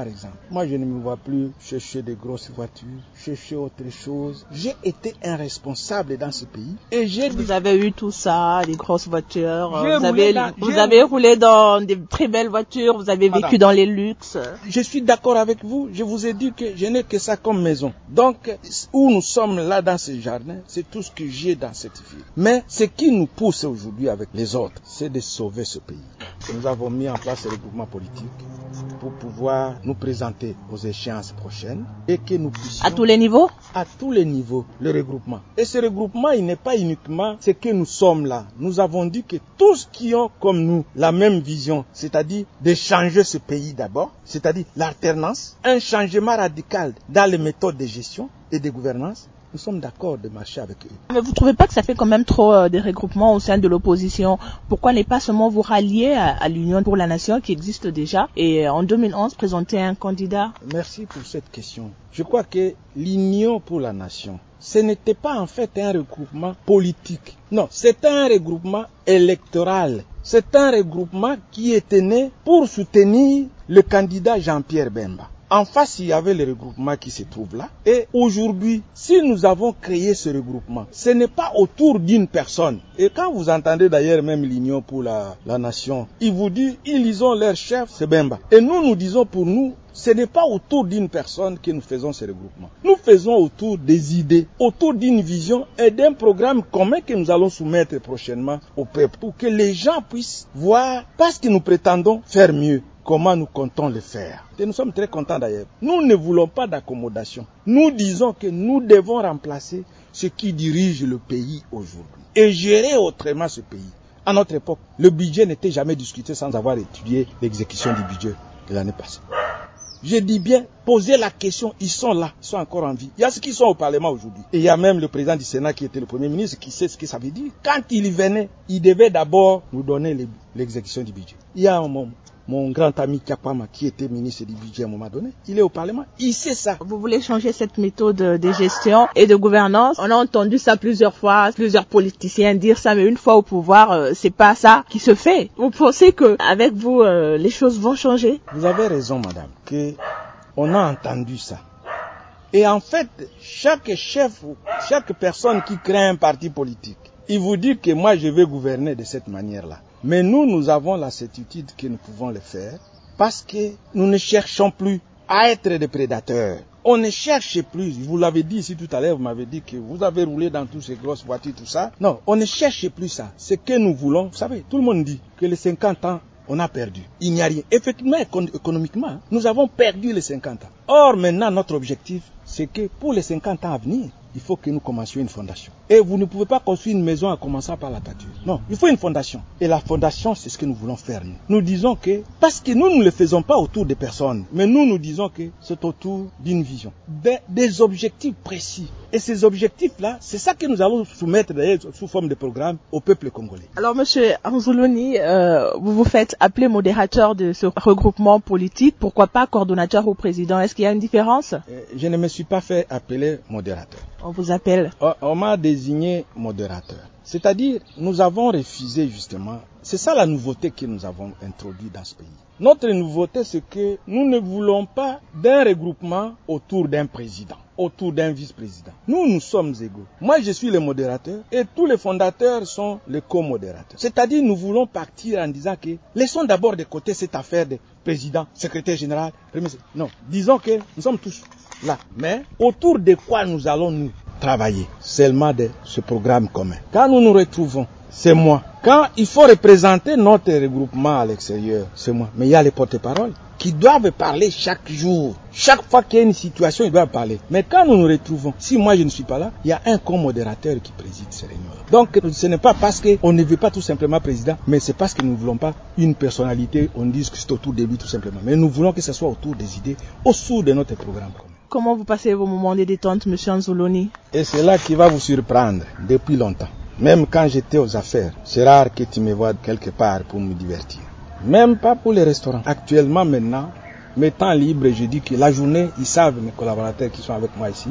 Moi, je ne me vois plus chercher des grosses voitures, chercher autre chose. J'ai été un responsable dans ce pays. Et vous avez eu tout ça, des grosses voitures. Vous avez roulé dans des très belles voitures. Vous avez vécu dans les luxes. Je suis d'accord avec vous. Je vous ai dit que je n'ai que ça comme maison. Donc, où nous sommes là dans ce jardin, c'est tout ce que j'ai dans cette ville. Mais ce qui nous pousse aujourd'hui avec les autres, c'est de sauver ce pays. Nous avons mis en place le regroupement politique pour pouvoir nous présenter aux échéances prochaines et que nous puissions... À tous les niveaux? À tous les niveaux, le regroupement. Et ce regroupement, il n'est pas uniquement ce que nous sommes là. Nous avons dit que tous qui ont comme nous la même vision, c'est-à-dire de changer ce pays d'abord, c'est-à-dire l'alternance, un changement radical dans les méthodes de gestion et de gouvernance, nous sommes d'accord de marcher avec eux. Mais vous ne trouvez pas que ça fait quand même trop des regroupements au sein de l'opposition? Pourquoi ne pas seulement vous rallier à l'Union pour la Nation qui existe déjà et en 2011 présenter un candidat? Merci pour cette question. Je crois que l'Union pour la Nation, ce n'était pas en fait un regroupement politique. Non, c'est un regroupement électoral. C'est un regroupement qui était né pour soutenir le candidat Jean-Pierre Bemba. En face, il y avait le regroupement qui se trouve là. Et aujourd'hui, si nous avons créé ce regroupement, ce n'est pas autour d'une personne. Et quand vous entendez d'ailleurs même l'Union pour la Nation, ils vous disent, ils ont leur chef, c'est Bemba. Et nous disons pour nous, ce n'est pas autour d'une personne que nous faisons ce regroupement. Nous faisons autour des idées, autour d'une vision et d'un programme commun que nous allons soumettre prochainement au peuple pour que les gens puissent voir, parce que nous prétendons faire mieux, comment nous comptons le faire. Et nous sommes très contents d'ailleurs. Nous ne voulons pas d'accommodation. Nous disons que nous devons remplacer ce qui dirige le pays aujourd'hui et gérer autrement ce pays. À notre époque, le budget n'était jamais discuté sans avoir étudié l'exécution du budget de l'année passée. Je dis bien, poser la question, ils sont là, ils sont encore en vie. Il y a ceux qui sont au Parlement aujourd'hui. Et il y a même le président du Sénat qui était le Premier ministre qui sait ce que ça veut dire. Quand il venait, il devait d'abord nous donner l'exécution du budget. Il y a mon grand ami Kapama qui était ministre du budget à un moment donné, il est au Parlement, il sait ça. Vous voulez changer cette méthode de gestion et de gouvernance? On a entendu ça plusieurs fois, plusieurs politiciens dire ça, mais une fois au pouvoir, c'est pas ça qui se fait. Vous pensez que avec vous, les choses vont changer? Vous avez raison, madame, que on a entendu ça. Et en fait, chaque chef, chaque personne qui crée un parti politique, il vous dit que moi je vais gouverner de cette manière-là. Mais nous avons la certitude que nous pouvons le faire parce que nous ne cherchons plus à être des prédateurs. On ne cherche plus, vous l'avez dit ici tout à l'heure, vous m'avez dit que vous avez roulé dans toutes ces grosses voitures, tout ça. Non, on ne cherche plus ça. Ce que nous voulons, vous savez, tout le monde dit que les 50 ans, on a perdu. Il n'y a rien. Effectivement, économiquement, nous avons perdu les 50 ans. Or, maintenant, notre objectif, c'est que pour les 50 ans à venir, il faut que nous commencions une fondation. Et vous ne pouvez pas construire une maison en commençant par la toiture. Non, il faut une fondation. Et la fondation, c'est ce que nous voulons faire, nous. Nous disons que, parce que nous ne le faisons pas autour des personnes, mais nous disons que c'est autour d'une vision, des objectifs précis. Et ces objectifs-là, c'est ça que nous allons soumettre d'ailleurs sous forme de programme au peuple congolais. Alors, monsieur Anzoulouni, vous vous faites appeler modérateur de ce regroupement politique. Pourquoi pas coordonnateur ou président? Est-ce qu'il y a une différence? Je ne me suis pas fait appeler modérateur. On vous appelle? On m'a désigné modérateur. C'est-à-dire, nous avons refusé justement, c'est ça la nouveauté que nous avons introduite dans ce pays. Notre nouveauté, c'est que nous ne voulons pas d'un regroupement autour d'un président, autour d'un vice-président. Nous sommes égaux. Moi, je suis le modérateur et tous les fondateurs sont les co-modérateurs. C'est-à-dire, nous voulons partir en disant que laissons d'abord de côté cette affaire de président, secrétaire général, premier secrétaire. Non, disons que nous sommes tous là. Mais autour de quoi nous allons nous travailler? Seulement de ce programme commun. Quand nous nous retrouvons, c'est moi. Quand il faut représenter notre regroupement à l'extérieur, c'est moi. Mais il y a les porte-paroles qui doivent parler chaque jour. Chaque fois qu'il y a une situation, ils doivent parler. Mais quand nous nous retrouvons, si moi je ne suis pas là, il y a un co-modérateur qui préside ces réunions-là. Donc ce n'est pas parce qu'on ne veut pas tout simplement président, mais c'est parce que nous ne voulons pas une personnalité, on dit que c'est autour de lui tout simplement. Mais nous voulons que ce soit autour des idées, autour de notre programme commun. Comment vous passez vos moments de détente, monsieur Anzoulouni? Et c'est là qui va vous surprendre depuis longtemps. Même quand j'étais aux affaires, c'est rare que tu me vois quelque part pour me divertir. Même pas pour les restaurants. Actuellement, maintenant, mes temps libres, je dis que la journée, ils savent, mes collaborateurs qui sont avec moi ici,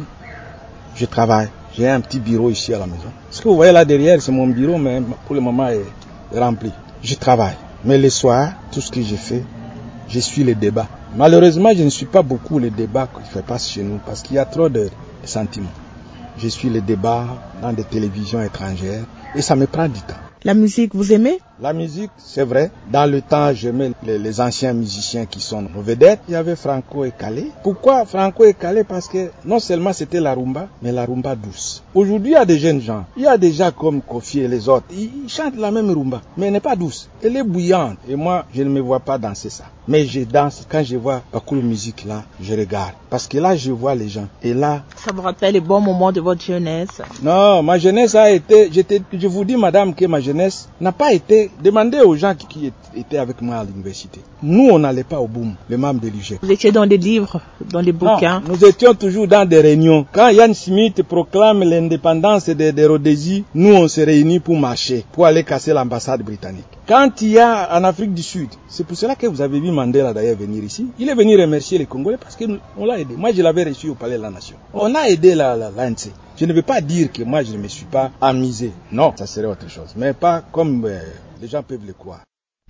je travaille. J'ai un petit bureau ici à la maison. Ce que vous voyez là derrière, c'est mon bureau, mais pour le moment, est rempli. Je travaille. Mais le soir, tout ce que je fais, je suis les débats. Malheureusement, je ne suis pas beaucoup les débats qui se passent chez nous parce qu'il y a trop de sentiments. Je suis les débats dans des télévisions étrangères et ça me prend du temps. La musique, vous aimez? La musique, c'est vrai. Dans le temps, j'aimais les anciens musiciens qui sont nos vedettes. Il y avait Franco et Calais. Pourquoi Franco et Calais? Parce que non seulement c'était la rumba, mais la rumba douce. Aujourd'hui, il y a des jeunes gens. Il y a des gens comme Kofi et les autres. Ils chantent la même rumba, mais elle n'est pas douce. Elle est bouillante. Et moi, je ne me vois pas danser ça. Mais je danse. Quand je vois beaucoup de musique là, je regarde. Parce que là, je vois les gens. Et là... Ça vous rappelle les bons moments de votre jeunesse? Non, ma jeunesse a été... Je vous dis, madame, que ma jeunesse n'a pas été... Demandez aux gens qui étaient avec moi à l'université. Nous, on n'allait pas au boom, les membres de l'UG. Vous étiez dans des livres, dans des bouquins? Non, nous étions toujours dans des réunions. Quand Yann Smith proclame l'indépendance de Rhodésie, nous, on se réunit pour marcher, pour aller casser l'ambassade britannique. Quand il y a en Afrique du Sud, c'est pour cela que vous avez vu Mandela d'ailleurs venir ici. Il est venu remercier les Congolais parce qu'on l'a aidé. Moi, je l'avais reçu au Palais de la Nation. On a aidé l'ANC. Je ne veux pas dire que moi, je ne me suis pas amusé. Non, ça serait autre chose. Mais pas comme les gens peuvent le croire.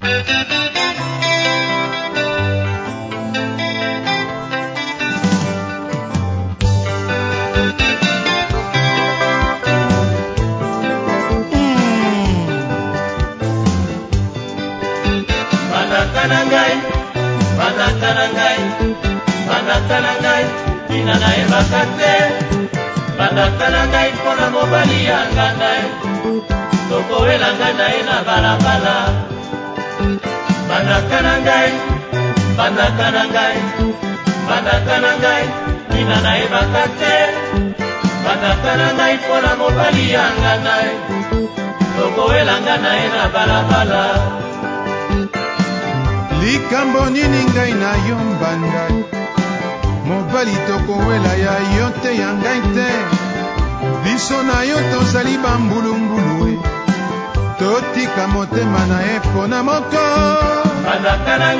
Bandakanangai pona mobali yanganai toko elangana ena balabala bandakanangai ina nae bakate bandakanangai pona mobali yanganai toko elangana ena balabala likambo nini ngai na yo mbanda mobali tokowela ya yo te ya ngai te biso na yo tozali bambulumbulu totika motema na ye mpona moko bandaka na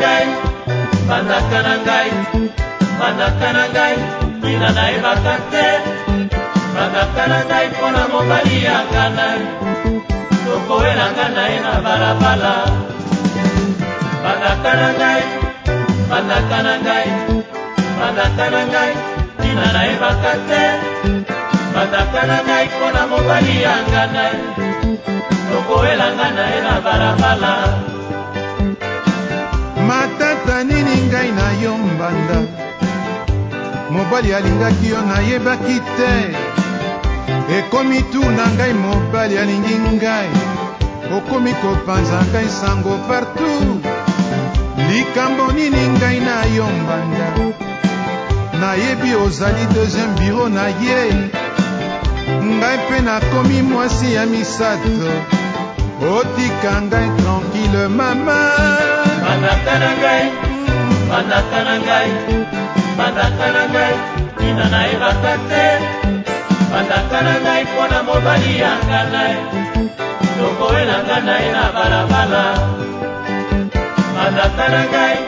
ngai ina nayebaka te bandaka na ngai mpona mobali yanga nai tokowelanga na ye na balabala bandaka na ngai tina nayebaka te bandaka na ngai mpona mobali yanga nai tokowelanga na ye na balabala matata nini ngai na yo mbanda mobali alingaki yo nayebaki te ekomi tu na ngai mobali alingi ngai okomi kopanza ngai sango partout likambo nini ngai na yo mbanda nayebi ozali deuxième bureau na ye ngai mpe nakomi mwasi ya misato otika ngai tranquille mama bandaka na ngai tina nayebaka te bandaka na ngai mpona mobali yanga nai tokowelanga na ye na balabala bandaka na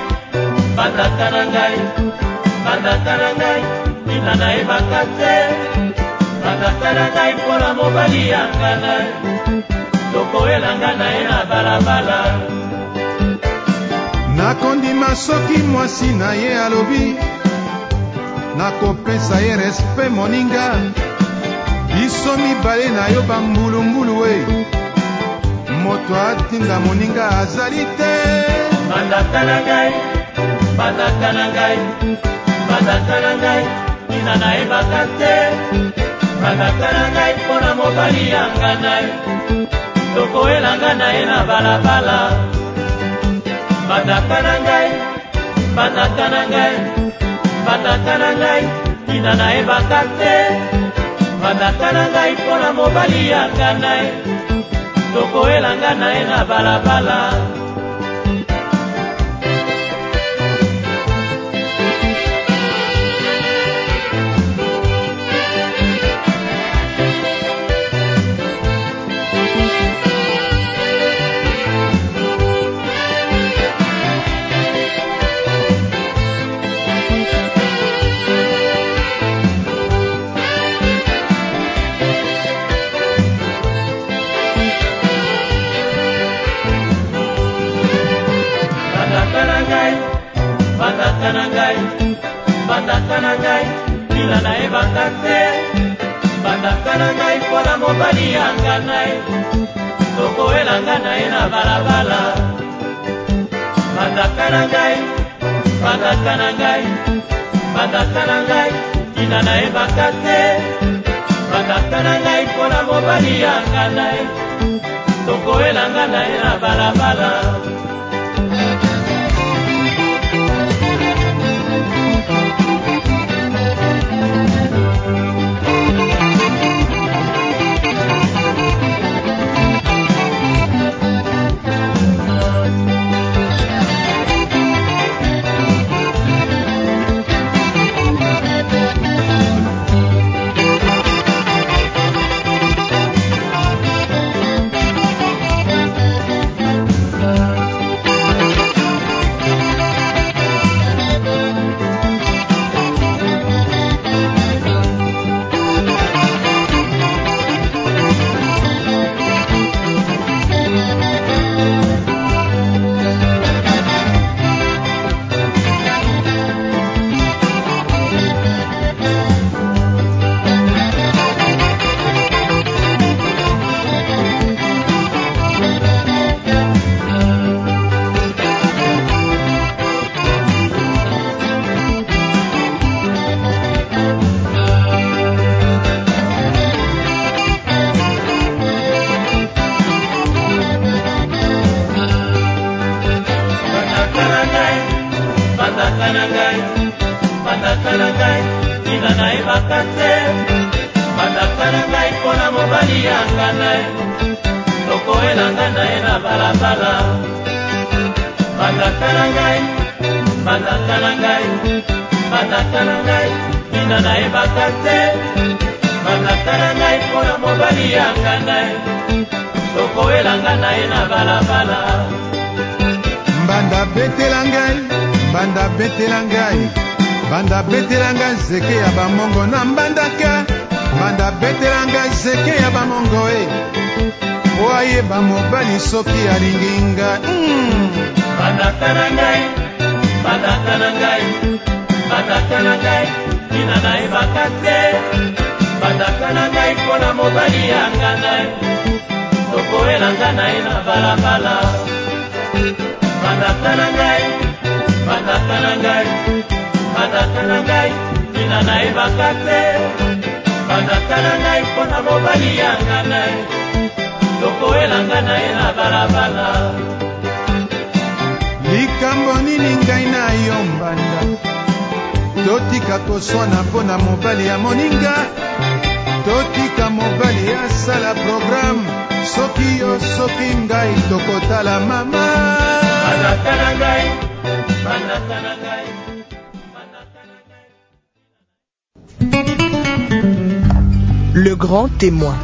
ngai tina nayebaka te bandaka na ngai mpona mobali yanga nai tokowelanga na ye na balabala nakondima soki mwasi na ye alobi nakopesa ye respect moninga biso mibale na yo bambulumbulu we moto atinda moninga azali te bandaka na ngai tina nayebaka te bandaka na ngai mpona mobali yanga nai tokowelanga na ye na balabala bandaka na ngai tina nayebaka te bandaka na ngai mpona mobali yanga nai tokowelanga na ye na balabala bandaka na ngai tina nayebaka te bandaka na ngai mpona mobali yanga na ye tokoelanga na ye na balabala bandaka na ngai bandaka na ngai bandaka na ngai tina nayebaka te bandaka na ngai mpona mobali yanga na ye tokoelanga na ye na balabala Banda betelanga zeke ya bamongo na mbandaka banda betelanga zeke ya bamongo oye bamobali soki alinginga bandaka na ngai bandaka na ngai bandaka na ngai tina nayebaka te bandaka na ngai mpona mobali yanga na ye tokoelanga na ye na balabala bandaka na ngai bandaka na ngai bandaka na ngai tina nayebaka te bandaka na ngai mpona mobali yanga na ye tokoelanga na ye na balabala likambo nini ngai na yo mbanda totika koswana mpona mobali ya moninga totika mobali asala programe soki yo soki ngai tokotala mama bandaka na ngai bandaka na ngai Le grand témoin.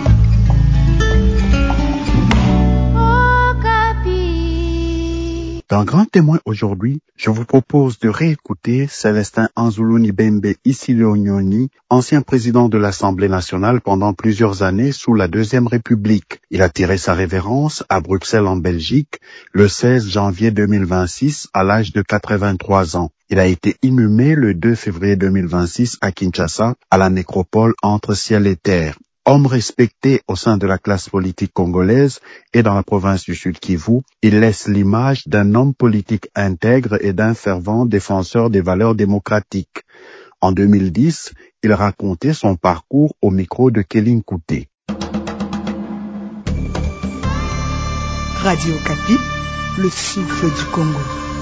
Dans Grand Témoin aujourd'hui, je vous propose de réécouter Célestin Anzuluni Bembe Isilonyoni, ancien président de l'Assemblée nationale pendant plusieurs années sous la Deuxième République. Il a tiré sa révérence à Bruxelles en Belgique le 16 janvier 2026 à l'âge de 83 ans. Il a été inhumé le 2 février 2026 à Kinshasa à la nécropole entre ciel et terre. Homme respecté au sein de la classe politique congolaise et dans la province du Sud Kivu, il laisse l'image d'un homme politique intègre et d'un fervent défenseur des valeurs démocratiques. En 2010, il racontait son parcours au micro de Kéline Kouté. Radio Okapi, le souffle du Congo.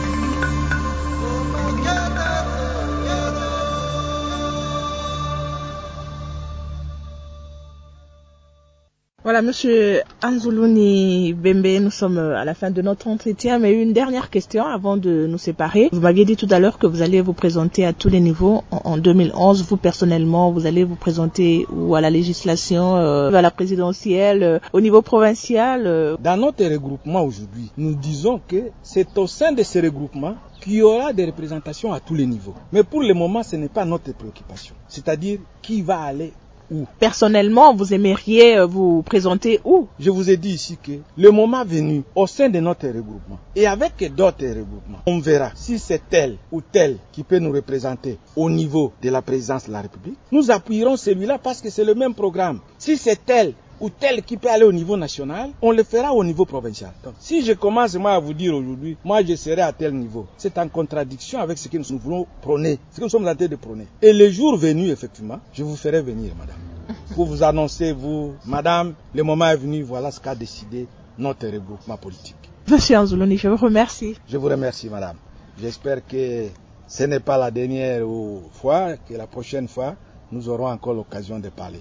Voilà, monsieur Anzuluni Bembe, nous sommes à la fin de notre entretien, mais une dernière question avant de nous séparer. Vous m'aviez dit tout à l'heure que vous allez vous présenter à tous les niveaux. En 2011, vous personnellement, vous allez vous présenter ou à la législation, à la présidentielle, au niveau provincial. Dans notre regroupement aujourd'hui, nous disons que c'est au sein de ce regroupement qu'il y aura des représentations à tous les niveaux. Mais pour le moment, ce n'est pas notre préoccupation. C'est-à-dire qui va aller où? Personnellement, vous aimeriez vous présenter où? Je vous ai dit ici que le moment venu, au sein de notre regroupement, et avec d'autres regroupements, on verra si c'est tel ou tel qui peut nous représenter au niveau de la présidence de la République. Nous appuierons celui-là parce que c'est le même programme. Si c'est tel ou tel qui peut aller au niveau national, on le fera au niveau provincial. Donc, si je commence moi à vous dire aujourd'hui, moi je serai à tel niveau, c'est en contradiction avec ce que nous voulons prôner, ce que nous sommes en train de prôner. Et le jour venu, effectivement, je vous ferai venir, madame. Pour vous annoncer, vous, madame, le moment est venu, voilà ce qu'a décidé notre regroupement politique. Monsieur Anzoulouni, je vous remercie. Je vous remercie, madame. J'espère que ce n'est pas la dernière fois, que la prochaine fois, nous aurons encore l'occasion de parler.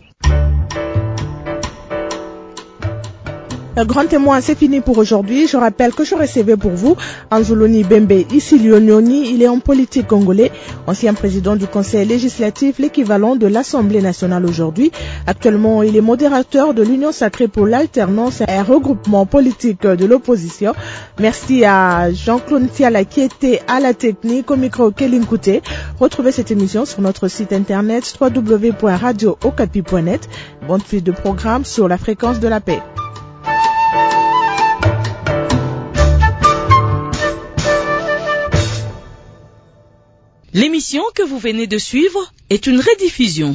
Le grand témoin, c'est fini pour aujourd'hui. Je rappelle que je recevais pour vous Anzoulouni Bembe Isiliognoni. Il est en politique congolais, ancien président du conseil législatif, l'équivalent de l'Assemblée nationale aujourd'hui. Actuellement, il est modérateur de l'Union sacrée pour l'alternance, un regroupement politique de l'opposition. Merci à Jean-Claude Tiala qui était à la technique, au micro Kéline Kouté. Retrouvez cette émission sur notre site internet www.radio-okapi.net. Bonne suite de programme sur la fréquence de la paix. L'émission que vous venez de suivre est une rediffusion.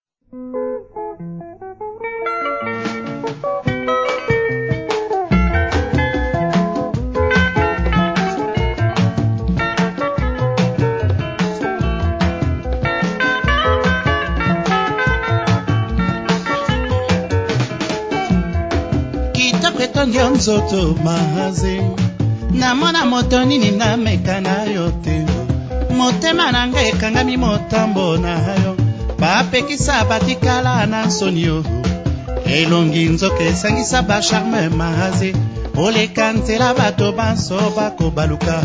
Kitoko nzoto mahaze namona moto nini namekana yote motema na ngai ekangami motambo na yo bapekisa batikala na nsoni yo elongi nzoka esangisa bacharme mahaze oleka nzela bato banso bakobaluka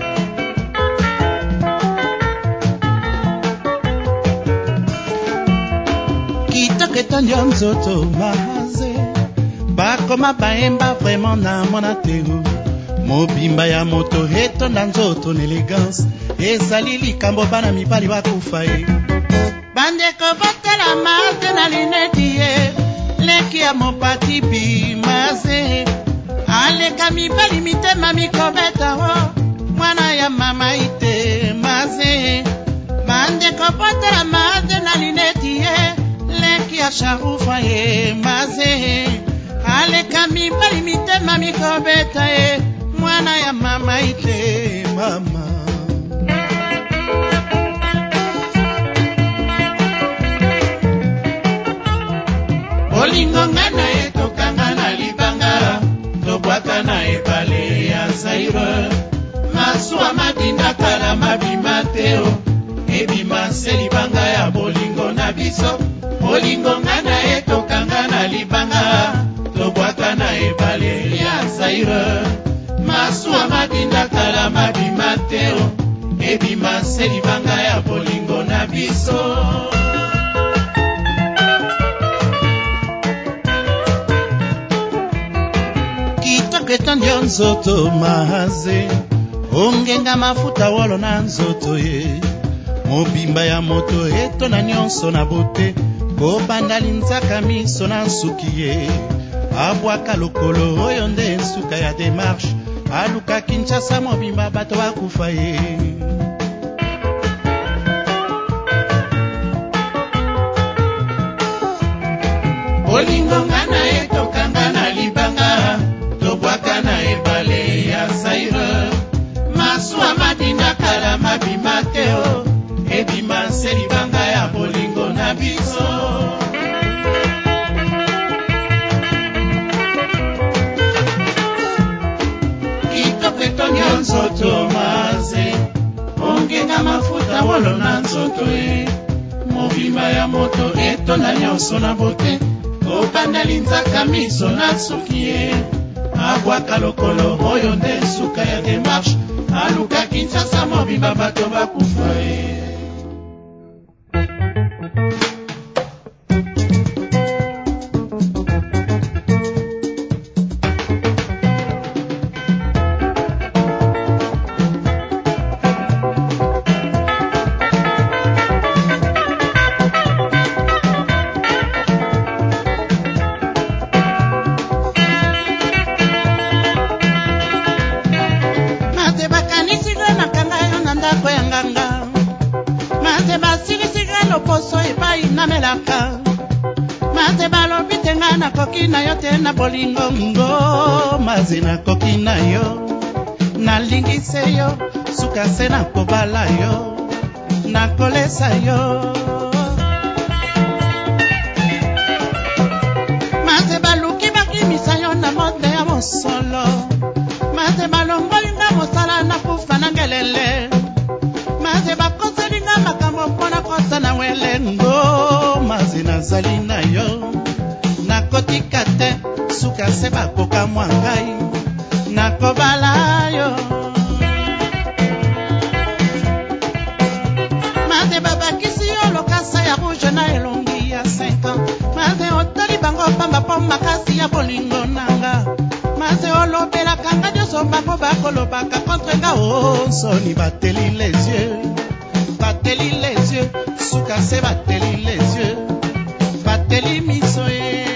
kitoko etondio nzoto mahaze bakoma baemba vraiment na mona teo mobimba ya moto etonda nzoto na elegance ezali likambo bana mibali bakufa ye bandeko batala maze na lineti ye leki ya mopati bimaze aleka mibali mitema mikobeta ho mwana ya mama ite maze bandeko batala maze na lineti ye leki ya sharufa ye maze aleka mibali mitema mikobeta ye mwana ya mama ite mama olingo ngana etokanga na libanga tobwaka na ebale ya Zaire masuwa madinda kala mabima teo ebima se libanga ya bolingo na biso olingo ngana etokanga na libanga tobwaka na ebale ya Zaire masuwa madinda kala mabima teo ebima se libanga ya bolingo na biso ketondio nzoto mahaze ongenga mafuta wolo na nzoto ye mobimba ya moto etona nyonso na bote kobanda linzaka miso na nsuki ye abwaka lokolo oyo nde nsuka ya démarche aluka Kinshasa mobimba bato bakufa ye olingo ngana etokanga na libanga tobwaka na ebale ya Zaire masuwa madinda kala mabima teo ebima se libanga ya bolingo na biso kitoko etondio nzoto maze ongenga mafuta wolo na nzoto ye mobimba ya moto etonda nyonso na bote kobanda linzaka miso na suki ye abwaka lokolo oyo nde nsuka ya démarche aluka Kinshasa mobimba bato bakufa ye maze basilisika loposo epai namelaka maze balobi te nga nakoki na yo te na bolingo ngo maze nakoki na yo nalingise yo suka se nakobala yo nakolesa yo maze baluki bakimisa yo na mode ya mosolo maze balongolinga mosala nakufa na ngelele maze bakoselinga makambo mpona kosa na welengo maze nazali na yo nakotika te suka se bakoka mwa ngai nakobala yo maze babakisi yo lokasa ya rouge na elongi ya 5 ans maze otali bango pamba po makasi ya bolingo nanga maze olobelaka nga nyonso bango bakolobaka contre nga soni bateli les yeux suka se bateli les yeux bateli miso ye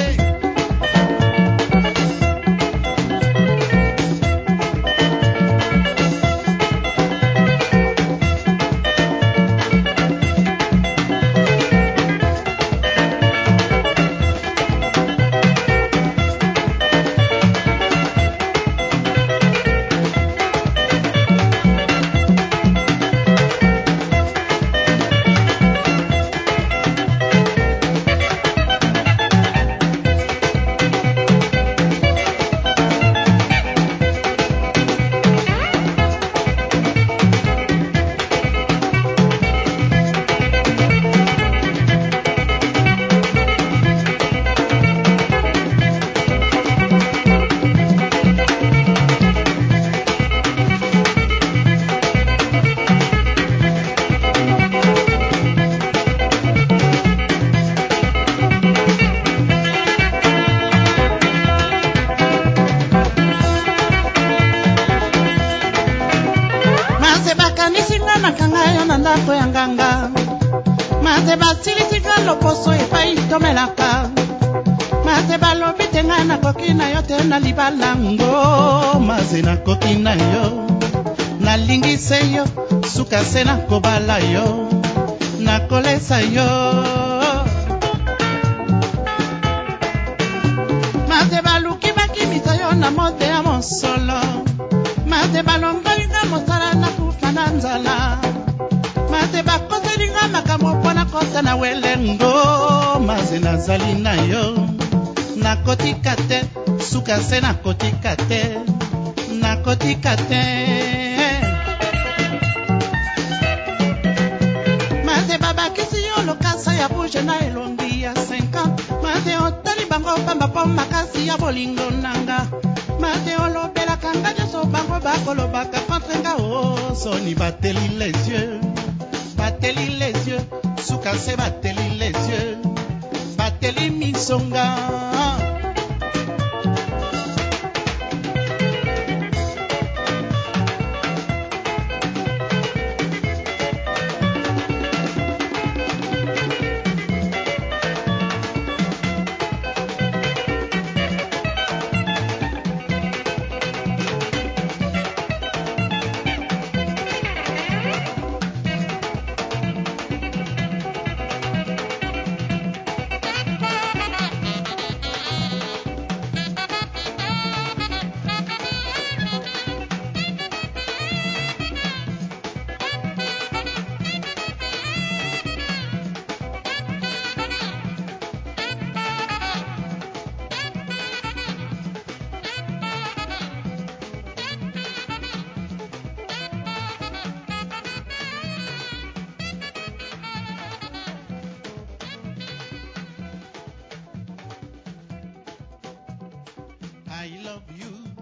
ndako ya nganga maze basilisika loposo epai tomelaka maze balobi te nga nakoki na yo te na libala ngo maze nakoki na yo nalingise yo suka se nakobala yo nakolesa yo maze baluki bakimisa yo na mode ya mosolo maze balongolinga mosala nakufa na nzala maze bakoselinga makambo mpona kosa na welengo maze nazali na yo nakotika te suka se nakotika te maze babakisi yo lokasa ya rouge na elongi ya 5 ans maze otali bango pamba po makasi ya bolingo nanga maze olobelaka nga nyonso bango bakolobaka contre nga soni bateli les yeux suka se bateli les yeux bateli misonga I love you.